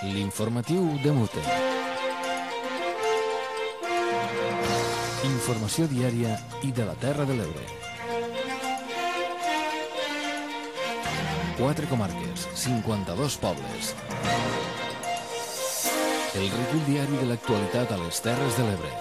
L'informatiu de Mute. Informació diària i de la Terra de l'Ebre. 4 comarques, 52 pobles. El recull diari de l'actualitat a les Terres de l'Ebre.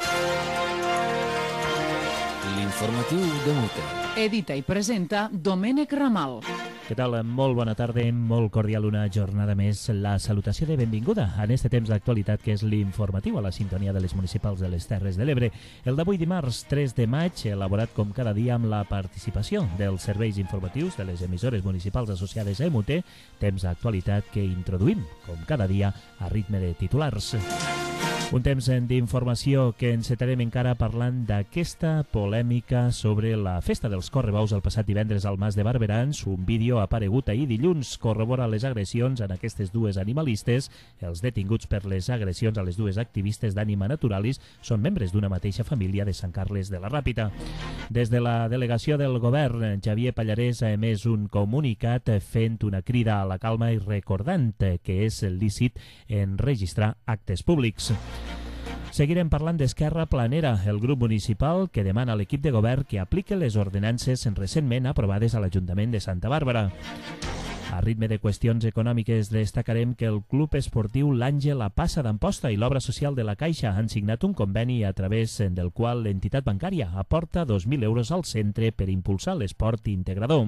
L'informatiu de Mute. Edita i presenta Domènec Ramal. Què tal? Molt bona tarda, molt cordial una jornada més. La salutació de benvinguda en este temps d'actualitat que és l'informatiu a la sintonia de les municipals de les Terres de l'Ebre. El d'avui dimarts 3 de maig, elaborat com cada dia amb la participació dels serveis informatius de les emissores municipals associades a EMUT, temps d'actualitat que introduïm, com cada dia, a ritme de titulars. Un temps d'informació que encetarem encara parlant d'aquesta polèmica sobre la festa dels correbous el passat divendres al Mas de Barberans. Un vídeo aparegut ahir dilluns corrobora les agressions en aquestes dues animalistes. Els detinguts per les agressions a les dues activistes d'Anima Naturalis són membres d'una mateixa família de Sant Carles de la Ràpita. Des de la delegació del govern, Javier Pallarès ha emès un comunicat fent una crida a la calma i recordant que és lícit enregistrar actes públics. Seguirem parlant d'Esquerra Planera, el grup municipal que demana a l'equip de govern que aplique les ordenances recentment aprovades a l'Ajuntament de Santa Bàrbara. A ritme de qüestions econòmiques destacarem que el Club Esportiu l'Àngel Passa d'Amposta i l'Obra Social de la Caixa han signat un conveni a través del qual l'entitat bancària aporta 2.000 euros al centre per impulsar l'esport integrador.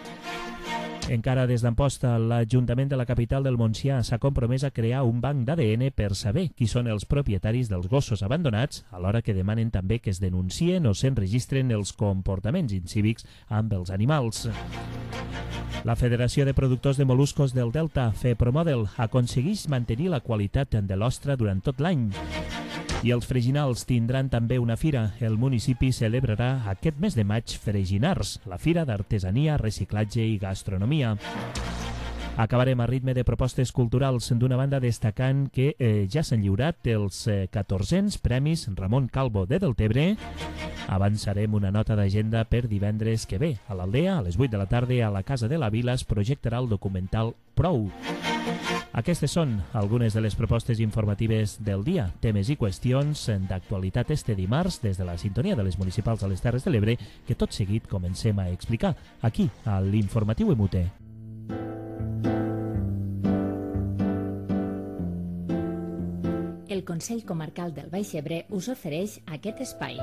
Encara des d'Amposta, l'Ajuntament de la capital del Montsià s'ha compromès a crear un banc d'ADN per saber qui són els propietaris dels gossos abandonats, alhora que demanen també que es denuncien o s'enregistren els comportaments incívics amb els animals. La Federació de Productors de Moluscos del Delta, FEPROMODEL, aconsegueix mantenir la qualitat de l'ostra durant tot l'any. I els freginals tindran també una fira. El municipi celebrarà aquest mes de maig Freginars, la fira d'artesania, reciclatge i gastronomia. Acabarem a ritme de propostes culturals, d'una banda destacant que ja s'han lliurat els 1400 Premis Ramon Calvo de Deltebre. Avançarem una nota d'agenda per divendres que ve. A l'Aldea, a les 8 de la tarda, a la Casa de la Vila, es projectarà el documental Prou. Aquestes són algunes de les propostes informatives del dia, temes i qüestions d'actualitat este dimarts des de la sintonia de les municipals a les Terres de l'Ebre, que tot seguit comencem a explicar aquí, a l'Informatiu EMUT. El Consell Comarcal del Baix Ebre us ofereix aquest espai.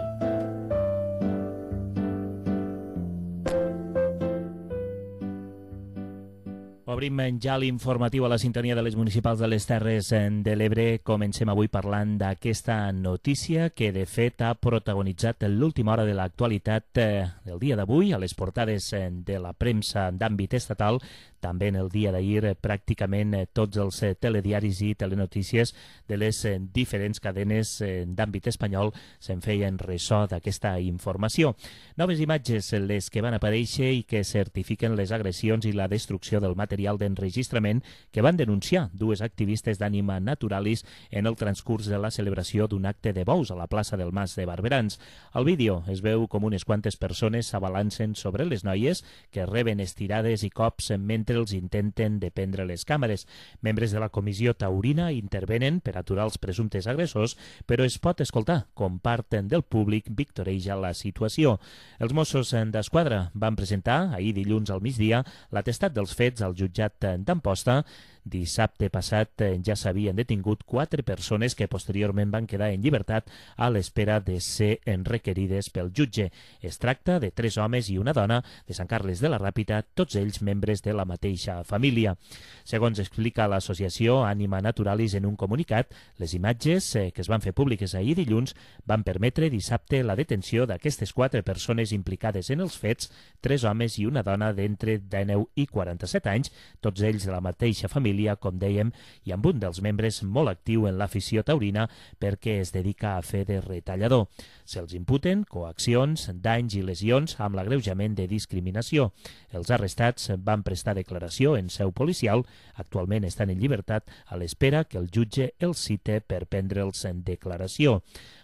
Obrim ja l'informatiu a la sintonia de les municipals de les Terres de l'Ebre. Comencem avui parlant d'aquesta notícia que de fet ha protagonitzat l'última hora de l'actualitat del dia d'avui a les portades de la premsa d'àmbit estatal. També en el dia d'ahir pràcticament tots els telediaris i telenotícies de les diferents cadenes d'àmbit espanyol se'n feien ressò d'aquesta informació. Noves imatges les que van aparèixer i que certifiquen les agressions i la destrucció del material d'enregistrament que van denunciar dues activistes d'Anima Naturalis en el transcurs de la celebració d'un acte de bous a la plaça del Mas de Barberans. Al vídeo es veu com unes quantes persones s'abalancen sobre les noies que reben estirades i cops mentre els intenten de prendre les càmeres. Membres de la comissió taurina intervenen per aturar els presumptes agressors, però es pot escoltar com part del públic victoreja la situació. Els Mossos d'Esquadra van presentar ahir dilluns al migdia l'atestat dels fets al jutjat d'Amposta. Dissabte passat ja s'havien detingut 4 persones que posteriorment van quedar en llibertat a l'espera de ser requerides pel jutge. Es tracta de 3 homes i una dona de Sant Carles de la Ràpita, tots ells membres de la mateixa família. Segons explica l'associació Anima Naturalis en un comunicat, les imatges que es van fer públiques ahir dilluns van permetre dissabte la detenció d'aquestes 4 persones implicades en els fets, 3 homes i una dona d'entre 19 i 47 anys, tots ells de la mateixa família, com dèiem, i amb un dels membres molt actiu en l'afició taurina perquè es dedica a fer de retallador. Se'ls imputen coaccions, danys i lesions amb l'agreujament de discriminació. Els arrestats van prestar declaració en seu policial, actualment estan en llibertat a l'espera que el jutge els cite per prendre'ls en declaració.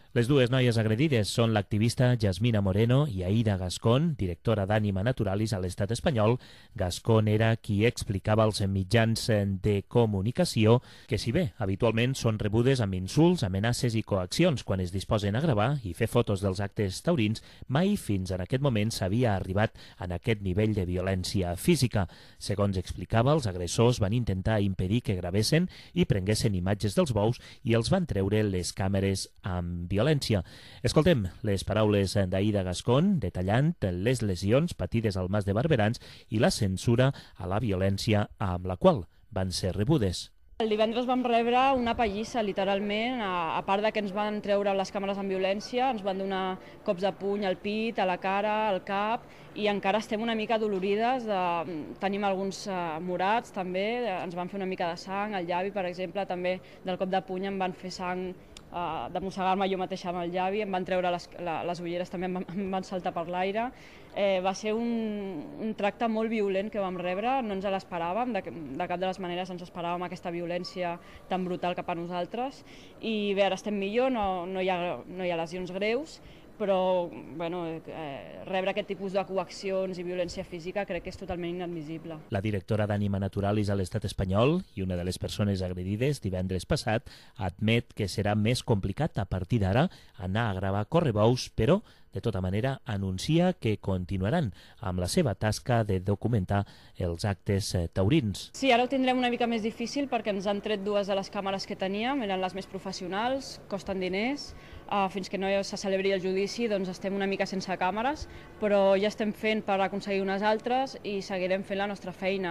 Les dues noies agredides són l'activista Yasmina Moreno i Aida Gascón, directora d'Ànima Naturalis a l'estat espanyol. Gascón era qui explicava als mitjans de comunicació que, si bé habitualment són rebudes amb insults, amenaces i coaccions quan es disposen a gravar i fer fotos dels actes taurins, mai fins en aquest moment s'havia arribat en aquest nivell de violència física. Segons explicava, els agressors van intentar impedir que gravessin i prenguessin imatges dels bous i els van treure les càmeres amb violència. Escoltem les paraules d'Aida Gascón detallant les lesions patides al Mas de Barberans i la censura a la violència amb la qual van ser rebudes. El divendres vam rebre una pallissa, literalment, a part de que ens van treure les càmeres amb violència, ens van donar cops de puny al pit, a la cara, al cap, i encara estem una mica dolorides. Tenim alguns morats també, ens van fer una mica de sang, al llavi, per exemple, també del cop de puny em van fer sang de mossegar-me jo mateixa amb el llavi, em van treure les ulleres, també em van saltar per l'aire. Va ser un tracte molt violent que vam rebre, no ens l'esperàvem, de cap de les maneres ens esperàvem aquesta violència tan brutal cap a nosaltres. I bé, ara estem millor, no hi ha lesions greus, però bueno, rebre aquest tipus de coaccions i violència física crec que és totalment inadmissible. La directora d'Ànima Naturalis a l'estat espanyol i una de les persones agredides divendres passat admet que serà més complicat a partir d'ara anar a gravar correbous, però de tota manera anuncia que continuaran amb la seva tasca de documentar els actes taurins. Sí, ara ho tindrem una mica més difícil perquè ens han tret dues de les càmeres que teníem, eren les més professionals, costen diners, fins que no se celebri el judici doncs estem una mica sense càmeres, però ja estem fent per aconseguir unes altres i seguirem fent la nostra feina.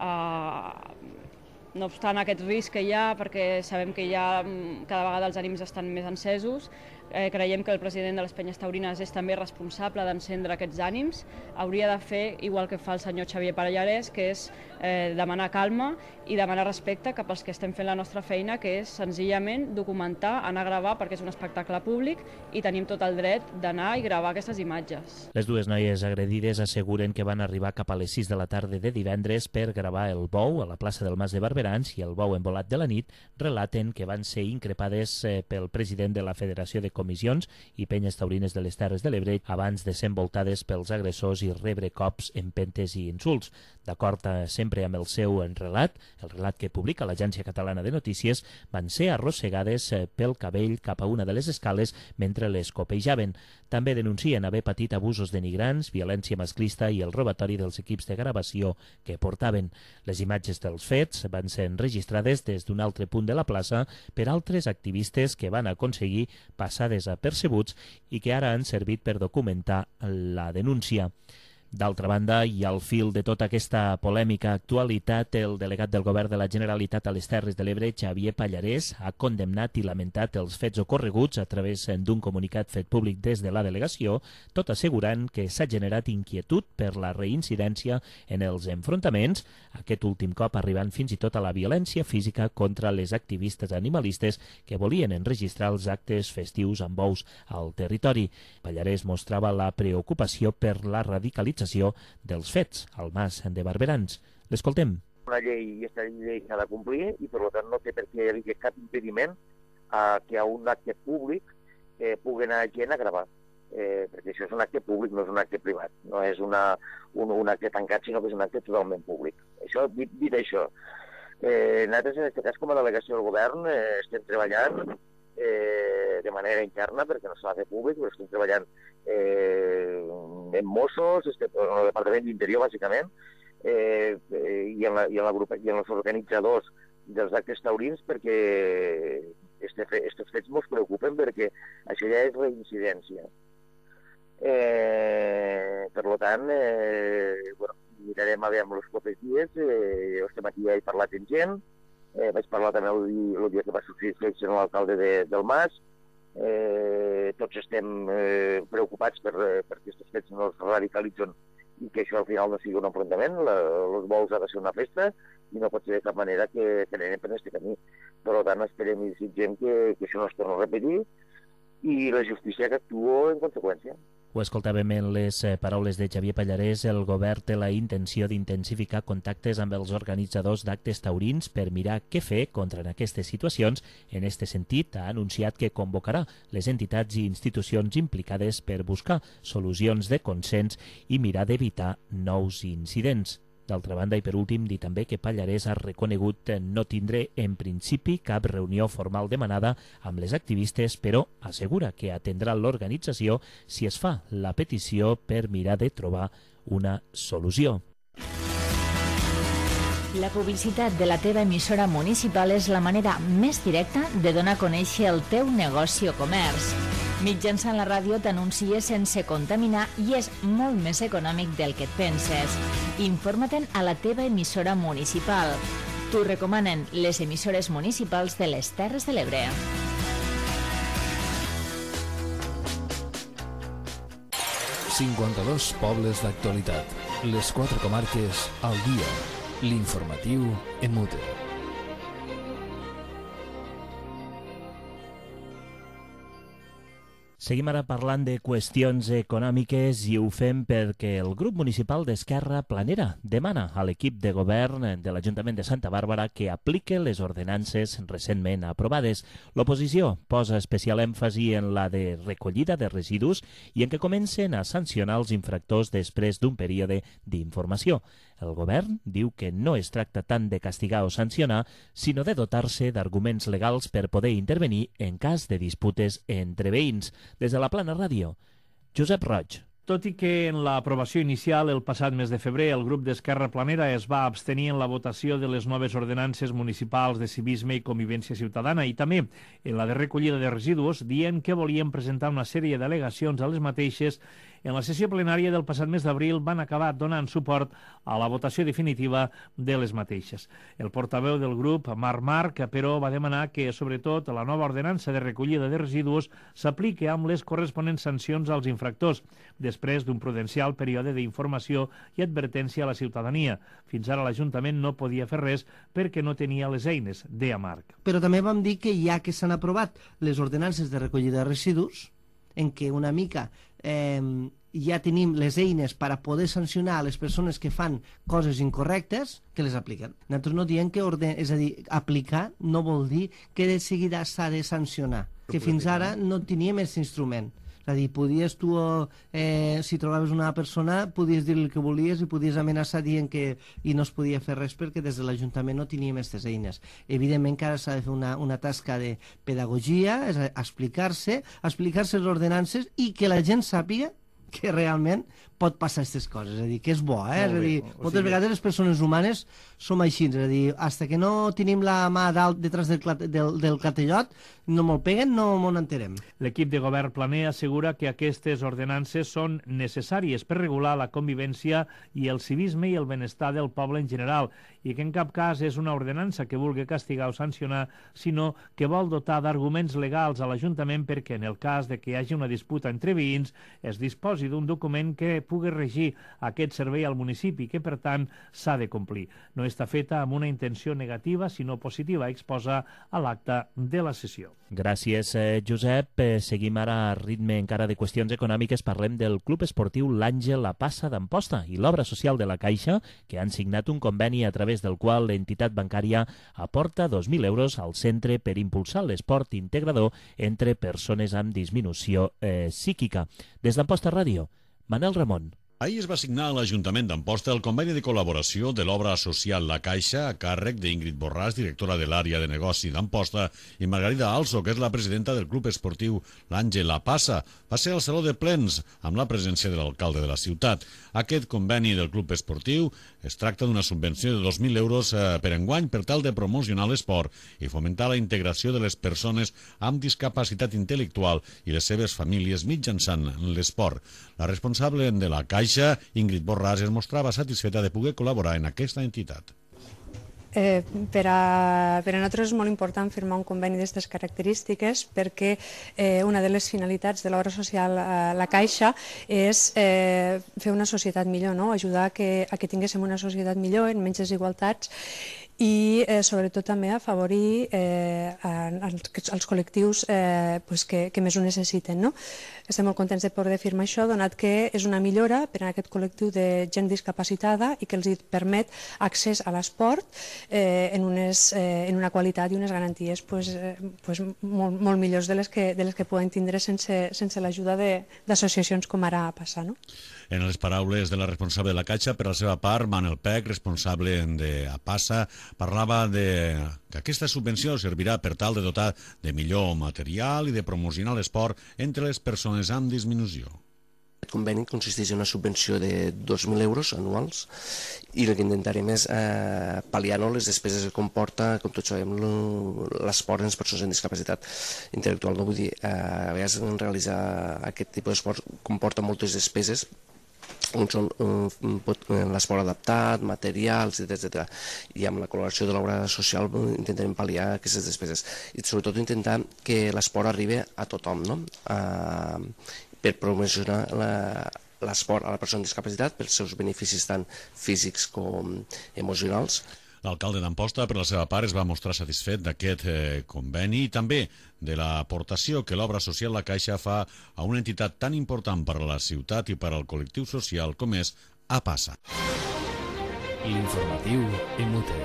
No obstant aquest risc que hi ha, perquè sabem que cada vegada els ànims estan més encesos, creiem que el president de les Penyes Taurines és també responsable d'encendre aquests ànims. Hauria de fer igual que fa el senyor Xavier Pallarès, que és demanar calma i demanar respecte cap als que estem fent la nostra feina, que és senzillament documentar, anar a gravar, perquè és un espectacle públic i tenim tot el dret d'anar i gravar aquestes imatges. Les dues noies agredides asseguren que van arribar cap a les 6 de la tarda de divendres per gravar el bou a la plaça del Mas de Barberans i el bou embolat de la nit. Relaten que van ser increpades pel president de la Federació de Comissions i Penyes Taurines de les Terres de l'Ebre abans de ser envoltades pels agressors i rebre cops, empentes i insults. D'acord sempre amb el seu relat, el relat que publica l'Agència Catalana de Notícies, van ser arrossegades pel cabell cap a una de les escales mentre les copejaven. També denuncien haver patit abusos denigrants, violència masclista i el robatori dels equips de gravació que portaven. Les imatges dels fets van ser enregistrades des d'un altre punt de la plaça per altres activistes que van aconseguir passar desapercebuts i que ara han servit per documentar la denúncia. D'altra banda, i al fil de tota aquesta polèmica actualitat, el delegat del Govern de la Generalitat a les Terres de l'Ebre, Xavier Pallarès, ha condemnat i lamentat els fets ocorreguts a través d'un comunicat fet públic des de la delegació, tot assegurant que s'ha generat inquietud per la reincidència en els enfrontaments, aquest últim cop arribant fins i tot a la violència física contra les activistes animalistes que volien enregistrar els actes festius amb bous al territori. Pallarès mostrava la preocupació per la radicalització dels fets al Mas de Barberans. L'escoltem. Una llei i aquesta llei s'ha de complir i per tant no té per què hi cap impediment que a un acte públic pugui anar gent a gravar. Perquè això és un acte públic, no és un acte privat. No és un acte tancat, sinó que és un acte totalment públic. Això, dit això, nosaltres en aquest cas com a delegació del govern estem treballant de manera interna, perquè no s'ha de fer públic, però estem treballant en Mossos, en el Departament d'Interior, bàsicament, i en els organitzadors dels actes taurins, perquè aquests fets ens preocupen, perquè això ja és reincidència. Per tant, mirarem a veure els propers dies. Aquest matí he parlat amb gent, vaig parlar també el dia que va sortir l'alcalde del Mas. Tots estem preocupats perquè aquests fets no es radicalitzen i que això al final no sigui un enfrontament. Els bous ha de ser una festa i no pot ser de cap manera que anem per aquest camí. Per tant, esperem i desitgem que això no es torni a repetir i la justícia que actua en conseqüència. Ho escoltàvem en les paraules de Xavier Pallarès. El govern té la intenció d'intensificar contactes amb els organitzadors d'actes taurins per mirar què fer contra aquestes situacions. En aquest sentit, ha anunciat que convocarà les entitats i institucions implicades per buscar solucions de consens i mirar d'evitar nous incidents. D'altra banda, i per últim, dir també que Pallarès ha reconegut no tindre en principi cap reunió formal demanada amb les activistes, però assegura que atendrà l'organització si es fa la petició per mirar de trobar una solució. La publicitat de la teva emissora municipal és la manera més directa de donar a conèixer el teu negoci o comerç. Mitjançant la ràdio t'anuncies sense contaminar i és molt més econòmic del que et penses. Informa-te'n a la teva emissora municipal. T'ho recomanen les emissores municipals de les Terres de l'Ebre. ...52 pobles d'actualitat. Les 4 comarques al dia. L'informatiu EMUTE. Seguim ara parlant de qüestions econòmiques i ho fem perquè el grup municipal d'Esquerra Planera demana a l'equip de govern de l'Ajuntament de Santa Bàrbara que aplique les ordenances recentment aprovades. L'oposició posa especial èmfasi en la de recollida de residus i en què comencen a sancionar els infractors després d'un període d'informació. El govern diu que no es tracta tant de castigar o sancionar, sinó de dotar-se d'arguments legals per poder intervenir en cas de disputes entre veïns. Des de la Plana Ràdio, Josep Roig. Tot i que en l'aprovació inicial el passat mes de febrer el grup d'Esquerra Planera es va abstenir en la votació de les noves ordenances municipals de civisme i convivència ciutadana i també en la de recollida de residus, dient que volien presentar una sèrie d'al·legacions a les mateixes, en la sessió plenària del passat mes d'abril van acabar donant suport a la votació definitiva de les mateixes. El portaveu del grup, Marc, però va demanar que, sobretot, la nova ordenança de recollida de residus s'apliqui amb les corresponents sancions als infractors, després d'un prudencial període d'informació i advertència a la ciutadania. Fins ara l'Ajuntament no podia fer res perquè no tenia les eines, deia Marc. Però també vam dir que ja que s'han aprovat les ordenances de recollida de residus, en què una mica ja tenim les eines per a poder sancionar les persones que fan coses incorrectes, que les apliquen. Nosaltres no diem que és a dir, aplicar no vol dir que de seguida s'ha de sancionar, que fins ara no teníem aquest instrument. És a dir, podies tu, si trobaves una persona, podies dir el que volies i podies amenaçar dient que i no es podia fer res perquè des de l'Ajuntament no teníem aquestes eines. Evidentment que ara s'ha de fer una tasca de pedagogia, és a dir, explicar-se les ordenances i que la gent sàpiga que realment pot passar aquestes coses, és a dir, que és bo, és a dir, moltes vegades les persones humanes som així, és a dir, hasta que no tenim la mà dalt detrás del clatellot, no me'l peguen, no me'n enterem. L'equip de govern planer assegura que aquestes ordenances són necessàries per regular la convivència i el civisme i el benestar del poble en general, i que en cap cas és una ordenança que vulgui castigar o sancionar, sinó que vol dotar d'arguments legals a l'Ajuntament perquè en el cas de que hi hagi una disputa entre veïns es disposi d'un document que pugui regir aquest servei al municipi i que, per tant, s'ha de complir. No està feta amb una intenció negativa, sinó positiva, exposa a l'acte de la sessió. Gràcies, Josep. Seguim ara a ritme encara de qüestions econòmiques. Parlem del Club Esportiu l'Àngel La Passa d'Amposta i l'Obra Social de la Caixa, que han signat un conveni a través del qual l'entitat bancària aporta 2.000 euros al centre per impulsar l'esport integrador entre persones amb disminució psíquica. Des d'Amposta Ràdio, Manel Ramon. Ahir es va signar a l'Ajuntament d'Amposta el conveni de col·laboració de l'obra social La Caixa a càrrec d'Ingrid Borràs, directora de l'àrea de negoci d'Amposta, i Margarida Also, que és la presidenta del Club Esportiu l'Àngel La Passa. Va ser al Saló de Plens, amb la presència de l'alcalde de la ciutat. Aquest conveni del Club Esportiu es tracta d'una subvenció de 2.000 euros per enguany per tal de promocionar l'esport i fomentar la integració de les persones amb discapacitat intel·lectual i les seves famílies mitjançant l'esport. La responsable de la Caixa, Ingrid Borràs, es mostrava satisfeta de poder col·laborar en aquesta entitat. Per a nosaltres és molt important firmar un conveni d'aquestes característiques perquè una de les finalitats de l'obra social La Caixa és fer una societat millor, no? Ajudar a que tinguéssim una societat millor, en menys desigualtats, i sobretot també afavorir els col·lectius que més ho necessiten. Estem molt contents de poder firmar això, donat que és una millora per a aquest col·lectiu de gent discapacitada i que els permet accés a l'esport en una qualitat i unes garanties molt millors de les que poden tindre sense l'ajuda d'associacions com ara APASA. En les paraules de la responsable de la Caixa, per la seva part, Manel Pec, responsable d'APASA, parlava que aquesta subvenció servirà per tal de dotar de millor material i de promocionar l'esport entre les persones amb disminució. El conveni consisteix en una subvenció de 2.000 euros anuals i el que intentarem és pal·liar les despeses que comporta, com tots sabem, l'esport en les persones amb discapacitat intel·lectual. Vull dir, a vegades realitzar aquest tipus d'esport comporta moltes despeses, on són l'esport adaptat, materials, etc. I amb la col·laboració de l'obra social intentarem pal·liar aquestes despeses i sobretot intentar que l'esport arribi a tothom, per promocionar l'esport a la persona amb discapacitat pels seus beneficis tant físics com emocionals. L'alcalde d'Amposta, per la seva part, es va mostrar satisfet d'aquest conveni i també de l'aportació que l'obra social La Caixa fa a una entitat tan important per a la ciutat i per al col·lectiu social com és APASA. L'informatiu MUTE.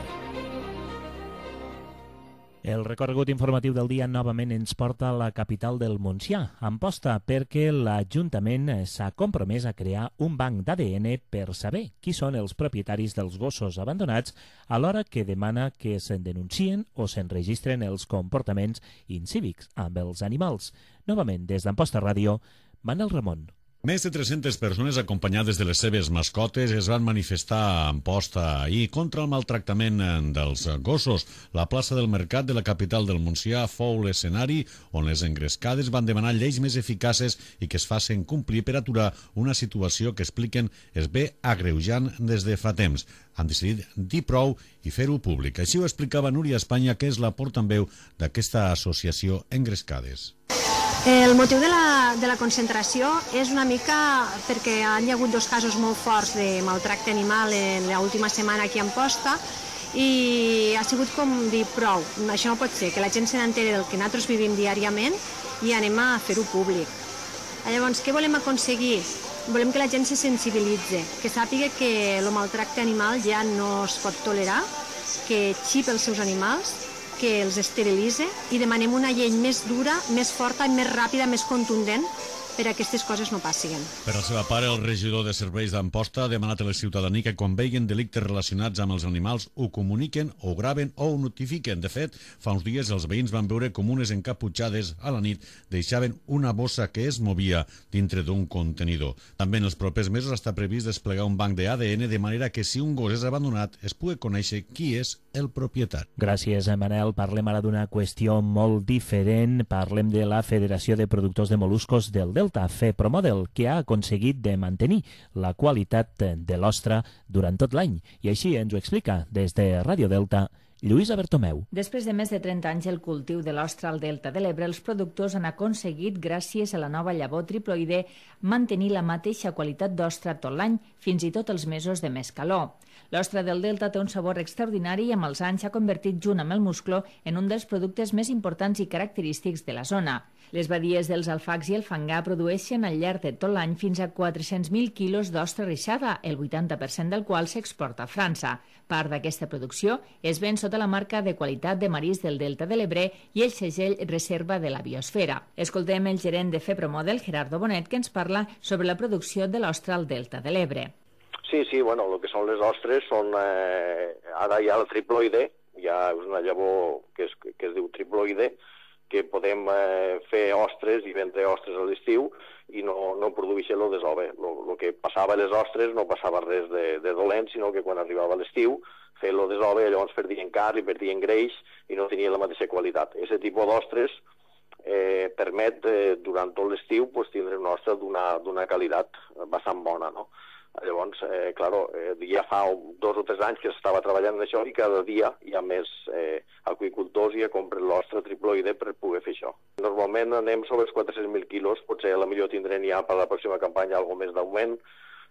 El recorregut informatiu del dia novament ens porta a la capital del Montsià, Amposta, perquè l'Ajuntament s'ha compromès a crear un banc d'ADN per saber qui són els propietaris dels gossos abandonats, alhora que demana que se'n denuncien o s'enregistren els comportaments incívics amb els animals. Novament, des d'Amposta Ràdio, Manel Ramon. Més de 300 persones acompanyades de les seves mascotes es van manifestar a Amposta ahir contra el maltractament dels gossos. La plaça del Mercat de la capital del Montsià fou l'escenari on les engrescades van demanar lleis més eficaces i que es facin complir per aturar una situació que expliquen es ve agreujant des de fa temps. Han decidit dir prou i fer-ho públic. Així ho explicava Núria Espanya, que és la portaveu d'aquesta associació Engrescades. El motiu de la concentració és una mica perquè hi ha hagut 2 casos molt forts de maltracte animal en l'última setmana aquí a Amposta i ha sigut com dir prou, això no pot ser, que la gent se n'enteri del que nosaltres vivim diàriament i anem a fer-ho públic. Llavors, què volem aconseguir? Volem que la gent se sensibilitzi, que sàpiga que el maltracte animal ja no es pot tolerar, que xipa els seus animals, que els esterilitza i demanem una llei més dura, més forta, més ràpida, més contundent per a aquestes coses no passin. Per la seva part, el regidor de Serveis d'Amposta ha demanat a la ciutadania que quan veien delictes relacionats amb els animals ho comuniquen, ho graven o ho notifiquen. De fet, fa uns dies els veïns van veure com unes encaputxades a la nit deixaven una bossa que es movia dintre d'un contenidor. També en els propers mesos està previst desplegar un banc d'ADN de manera que si un gos és abandonat es pugui conèixer qui és el propietari. Gràcies, Manel. Parlem ara d'una qüestió molt diferent. Parlem de la Federació de Productors de Moluscos del Delta, FEPROMODEL, que ha aconseguit de mantenir la qualitat de l'ostra durant tot l'any. I així ens ho explica des de Ràdio Delta Lluïsa Bertomeu. Després de més de 30 anys el cultiu de l'ostra al Delta de l'Ebre, els productors han aconseguit, gràcies a la nova llavor triploide, mantenir la mateixa qualitat d'ostra tot l'any, fins i tot els mesos de més calor. L'ostra del Delta té un sabor extraordinari i amb els anys s'ha convertit, junt amb el musclo, en un dels productes més importants i característics de la zona. Les badies dels alfacs i el fangar produeixen al llarg de tot l'any fins a 400.000 quilos d'ostra rixada, el 80% del qual s'exporta a França. Part d'aquesta producció es ven sota la marca de qualitat de marís del Delta de l'Ebre i el segell Reserva de la Biosfera. Escoltem el gerent de FEPROMODEL, Gerardo Bonet, que ens parla sobre la producció de l'ostra al Delta de l'Ebre. Sí, bueno, el que són les ostres són... ara hi ha el triploide, hi ha una llavor que es diu triploide, que podem fer ostres i vendre ostres a l'estiu i no produeixen el desove. El que passava a les ostres no passava res de dolent, sinó que quan arribava l'estiu feia el desove, llavors perdien carn i perdien greix i no tenia la mateixa qualitat. Aquest tipus d'ostres permet durant tot l'estiu tindre una ostra d'una qualitat bastant bona, no? Llavors, ja fa 2 o 3 anys que s'estava treballant en això i cada dia hi ha més aqüicultors i compren l'ostra triploide per poder fer això. Normalment anem sobre els 400.000 quilos, potser a la millor tindrem ja per la pròxima campanya alguna més d'augment,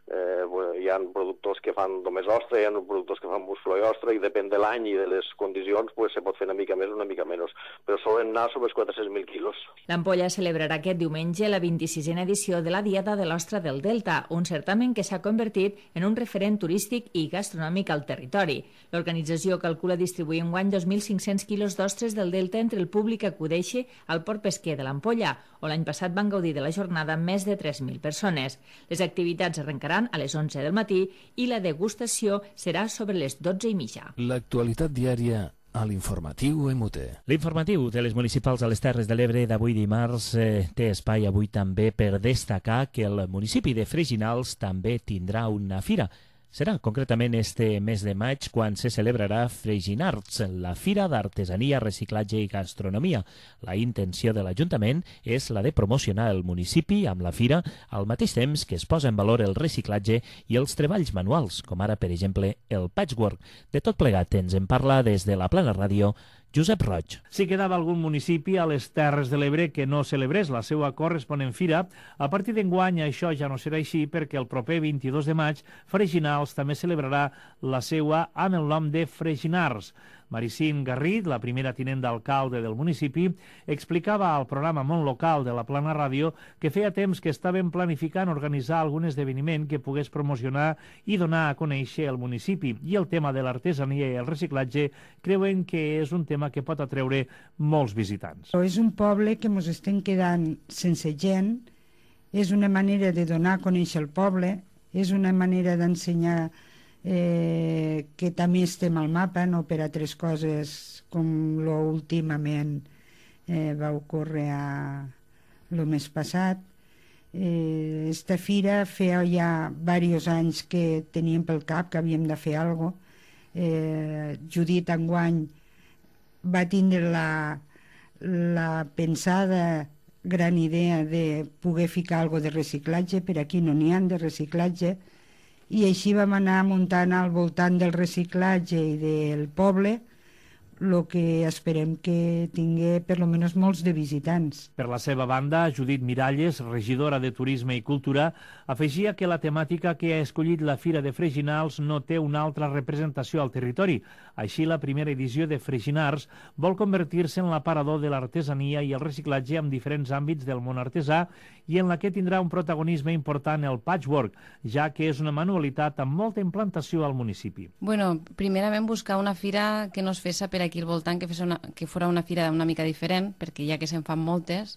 Hi ha productors que fan només ostra, hi ha productors que fan musclo i ostra, i depèn de l'any i de les condicions, se pot fer una mica més o una mica menys, però solen anar sobre els 400.000 quilos. L'Ampolla celebrarà aquest diumenge la 26a edició de la Diada de l'Ostra del Delta, un certamen que s'ha convertit en un referent turístic i gastronòmic al territori. L'organització calcula distribuir enguany 2.500 quilos d'ostres del Delta entre el públic que acudeixi al port pesquer de l'Ampolla, on l'any passat van gaudir de la jornada més de 3.000 persones. Les activitats arrencaran a les 11 del matí i la degustació serà sobre les 12:30. L'actualitat diària a l'informatiu MUT. L'informatiu de les municipals a les Terres de l'Ebre d'avui dimarts té espai avui també per destacar que el municipi de Freginals també tindrà una fira. Serà concretament este mes de maig quan se celebrarà Freginarts, la Fira d'Artesania, Reciclatge i Gastronomia. La intenció de l'Ajuntament és la de promocionar el municipi amb la fira al mateix temps que es posa en valor el reciclatge i els treballs manuals, com ara, per exemple, el patchwork. De tot plegat ens en parla des de la Plana Ràdio Josep Roig. Si quedava algun municipi a les Terres de l'Ebre que no celebrés la seva corresponent fira, a partir d'enguany això ja no serà així perquè el proper 22 de maig Freginals també celebrarà la seva amb el nom de Freginars. Maricín Garrit, la primera tinent d'alcalde del municipi, explicava al programa Món Local de la Plana Ràdio que feia temps que estaven planificant organitzar algun esdeveniment que pogués promocionar i donar a conèixer el municipi. I el tema de l'artesania i el reciclatge creuen que és un tema que pot atreure molts visitants. És un poble que ens estem quedant sense gent, és una manera de donar a conèixer el poble, és una manera d'ensenyar que també estem al mapa, no per altres coses com últimament va ocórrer el mes passat. Esta fira feia ja diversos anys que teníem pel cap que havíem de fer alguna cosa. Judit enguany va tindre la pensada gran idea de poder ficar alguna cosa de reciclatge, per aquí no n'hi ha de reciclatge, i així vam anar muntant al voltant del reciclatge i del poble el que esperem que tingui per lo menys molts de visitants. Per la seva banda, Judit Miralles, regidora de Turisme i Cultura, afegia que la temàtica que ha escollit la Fira de Freginals no té una altra representació al territori. Així, la primera edició de Freginars vol convertir-se en l'aparador de l'artesania i el reciclatge en diferents àmbits del món artesà i en la que tindrà un protagonisme important el patchwork, ja que és una manualitat amb molta implantació al municipi. Bueno, primerament buscar una fira que no es fes per aquí al voltant, que fos una fira una mica diferent, perquè ja que se'n fan moltes,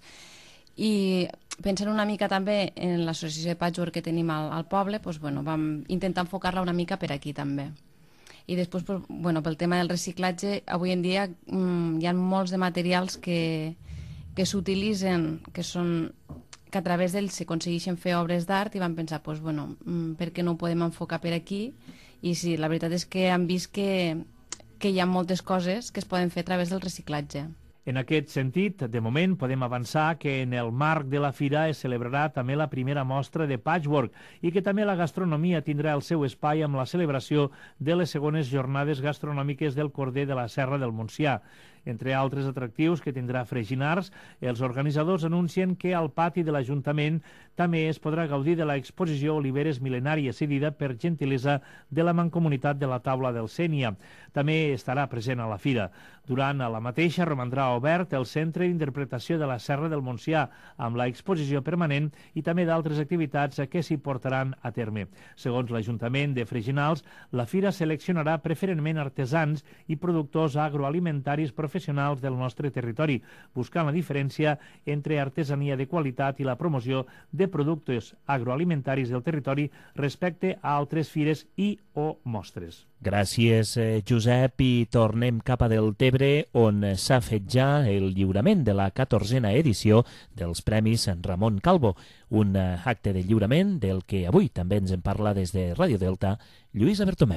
i pensant una mica també en l'associació de patchwork que tenim al poble, doncs, bueno, vam intentar enfocar-la una mica per aquí també. I després, bueno, pel tema del reciclatge, avui en dia hi ha molts de materials que s'utilitzen, que a través d'ells s'aconsegueixen fer obres d'art, i vam pensar, doncs, bueno, per què no ho podem enfocar per aquí? I sí, la veritat és que han vist que hi ha moltes coses que es poden fer a través del reciclatge. En aquest sentit, de moment podem avançar que en el marc de la fira es celebrarà també la primera mostra de patchwork i que també la gastronomia tindrà el seu espai amb la celebració de les segones jornades gastronòmiques del Corder de la Serra del Montsià. Entre altres atractius que tindrà Freginars, els organitzadors anuncien que al pati de l'Ajuntament també es podrà gaudir de l'exposició Oliveres Mil·lenària cedida per gentilesa de la Mancomunitat de la Taula del Sénia. També estarà present a la fira. Durant la mateixa romandrà obert el Centre d'Interpretació de la Serra del Montsià amb l'exposició permanent i també d'altres activitats que s'hi portaran a terme. Segons l'Ajuntament de Freginals, la fira seleccionarà preferentment artesans i productors agroalimentaris professionals del nostre territori, buscant la diferència entre artesania de qualitat i la promoció de productes agroalimentaris del territori respecte a altres fires i o mostres. Gràcies, Josep, i tornem cap a Deltebre, on s'ha fet ja el lliurament de la 14a edició dels Premis Ramon Calvo, un acte de lliurament del que avui també ens en parla des de Ràdio Delta, Lluïsa Bertomeu.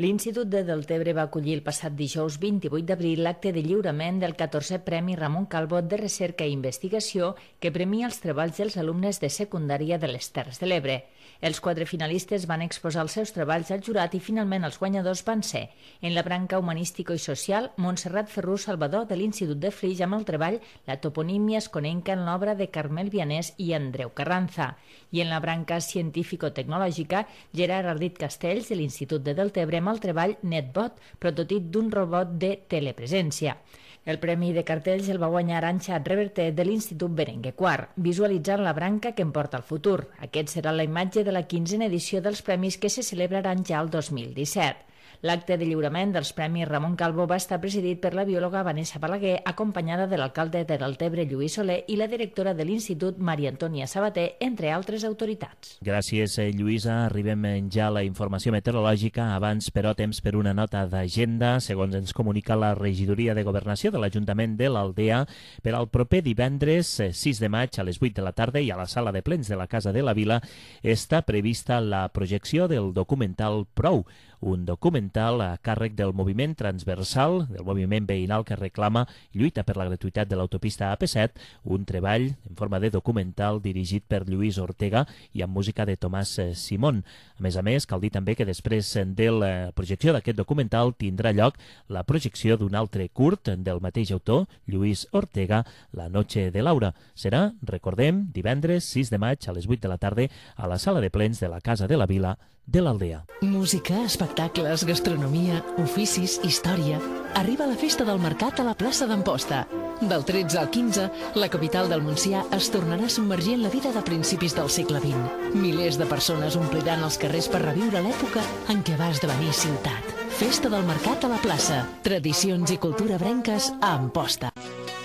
L'Institut de Deltebre va acollir el passat dijous 28 d'abril l'acte de lliurament del 14è Premi Ramon Calvo de Recerca i Investigació que premia els treballs dels alumnes de secundària de les Terres de l'Ebre. Els 4 finalistes van exposar els seus treballs al jurat i finalment els guanyadors van ser, en la branca humanístico i social, Montserrat Ferrú Salvador de l'Institut de Flix amb el treball La toponímia esconenca en l'obra de Carmel Vianés i Andreu Carranza, i en la branca científico-tecnològica, Gerard Ardit Castells de l'Institut de Deltebre amb el treball NetBot, prototip d'un robot de telepresència. El premi de cartells el va guanyar Aranxa Reverter de l'Institut Berenguer IV, visualitzant la branca que em porta al futur. Aquest serà la imatge de la 15a edició dels premis que se celebraran ja el 2017. L'acte de lliurament dels Premis Ramon Calvo va estar presidit per la biòloga Vanessa Balaguer, acompanyada de l'alcalde de Deltebre, Lluís Soler, i la directora de l'Institut, Maria Antònia Sabater, entre altres autoritats. Gràcies, Lluïsa. Arribem ja a la informació meteorològica. Abans, però, temps per una nota d'agenda. Segons ens comunica la Regidoria de Governació de l'Ajuntament de l'Aldea, per al proper divendres 6 de maig a les 8 de la tarda i a la sala de plens de la Casa de la Vila està prevista la projecció del documental Prou, un documental a càrrec del moviment transversal, del moviment veïnal que reclama lluita per la gratuïtat de l'autopista AP7, un treball en forma de documental dirigit per Lluís Ortega i amb música de Tomàs Simón. A més, cal dir també que després de la projecció d'aquest documental tindrà lloc la projecció d'un altre curt del mateix autor, Lluís Ortega, La noche de Laura. Serà, recordem, divendres 6 de maig a les 8 de la tarda a la sala de plens de la Casa de la Vila de l'Aldea. Música, espectacles, gastronomia, oficis, història. Arriba la festa del mercat a la plaça d'Amposta. Del 13 al 15, la capital del Montsià es tornarà a submergir en la vida de principis del segle XX. Milers de persones ompliran els carrers per reviure l'època en què va esdevenir ciutat. Festa del mercat a la plaça. Tradicions i cultura brenques a Amposta.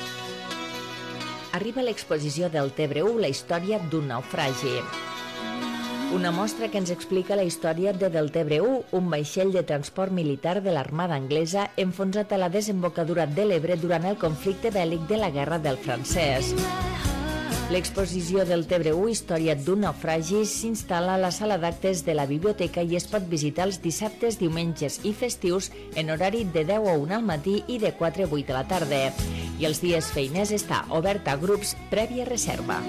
Arriba l'exposició del Deltebre 1, la història d'un naufragi. Una mostra que ens explica la història de Deltebre 1, un vaixell de transport militar de l'Armada anglesa enfonsat a la desembocadura de l'Ebre durant el conflicte bèl·lic de la Guerra del Francès. L'exposició Deltebre 1, història d'un naufragi, s'instal·la a la sala d'actes de la biblioteca i es pot visitar els dissabtes, diumenges i festius en horari de 10 a 1 al matí i de 4 a 8 de la tarda. I els dies feiners està obert a grups prèvia reserva.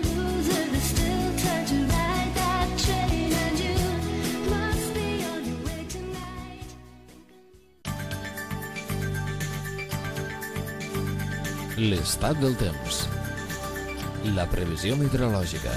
L'estat del temps. La previsió meteorològica.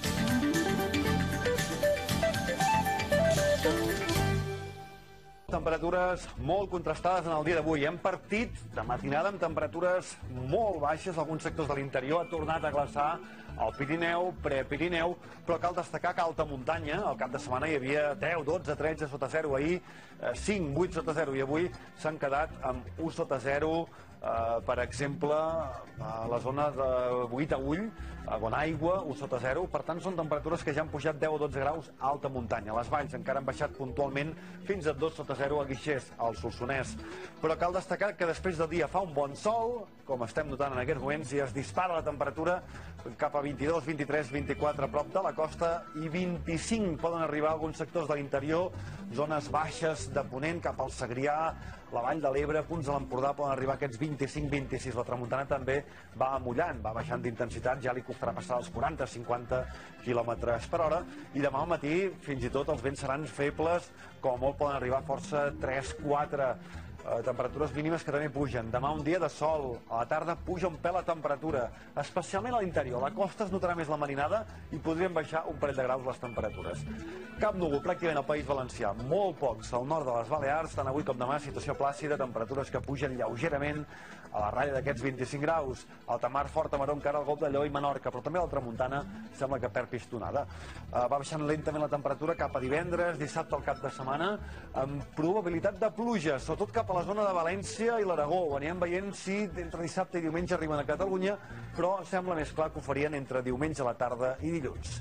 Temperatures molt contrastades en el dia d'avui. Hem partit de matinada amb temperatures molt baixes. Alguns sectors de l'interior ha tornat a glaçar el Pirineu, Prepirineu, però cal destacar que a alta muntanya, al cap de setmana hi havia 10, 12, 13 sota 0, ahir 5, 8 sota 0, i avui s'han quedat amb 1 sota 0, per exemple, a la zona de Boí-Taüll, a Bonaigua, 1 sota 0. Per tant, són temperatures que ja han pujat 10 o 12 graus a alta muntanya. Les valls encara han baixat puntualment fins a 2 sota 0 a Guixers, al Solsonès. Però cal destacar que després del dia fa un bon sol, com estem notant en aquests moments, i es dispara la temperatura cap a 22, 23, 24 a prop de la costa i 25 poden arribar a alguns sectors de l'interior, zones baixes de Ponent cap al Segrià, la Vall de l'Ebre, punts de l'Empordà poden arribar a aquests 25-26. La tramuntana també va amullant, va baixant d'intensitat, ja li costarà passar els 40-50 km per hora, i demà al matí fins i tot els vents seran febles, com molt poden arribar a força 3-4. Temperatures mínimes que també pugen. Demà un dia de sol, a la tarda puja un pèl la temperatura, especialment a l'interior. A la costa es notarà més la marinada i podrien baixar un parell de graus les temperatures. Cap núvol pràcticament al País Valencià, molt pocs al nord de les Balears, tant avui com demà situació plàcida, temperatures que pugen lleugerament a la ratlla d'aquests 25 graus. Alta mar, Forta Maró, encara el Golf de Lleó i Menorca, però també a la tramuntana sembla que perd pistonada. Va baixant lentament la temperatura cap a divendres, dissabte al cap de setmana, amb probabilitat de pluja, sobretot cap a la zona de València i l'Aragó. Ho anirem veient si entre dissabte i diumenge arriben a Catalunya, però sembla més clar que ho farien entre diumenge a la tarda i dilluns.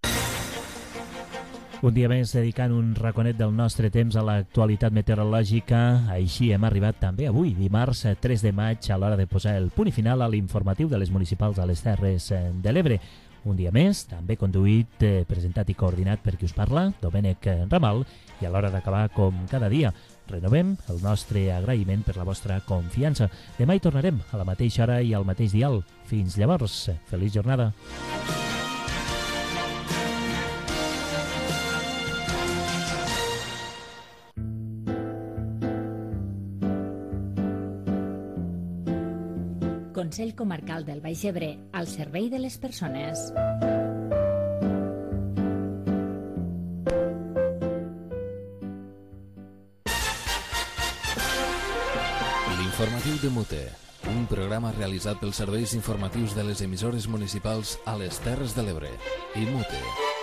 Un dia més dedicant un raconet del nostre temps a l'actualitat meteorològica. Així hem arribat també avui, dimarts 3 de maig, a l'hora de posar el punt i final a l'informatiu de les municipals a les Terres de l'Ebre. Un dia més, també conduït, presentat i coordinat per qui us parla, Domènec Ramal, i a l'hora d'acabar, com cada dia, Renovem el nostre agraïment per la vostra confiança. Demà hi tornarem a la mateixa hora i al mateix dial. Fins llavors, feliç jornada. Consell Comarcal del Baix Ebre, al servei de les persones. L'informatiu de Mute, un programa realitzat pels serveis informatius de les emissores municipals a les Terres de l'Ebre i Mute.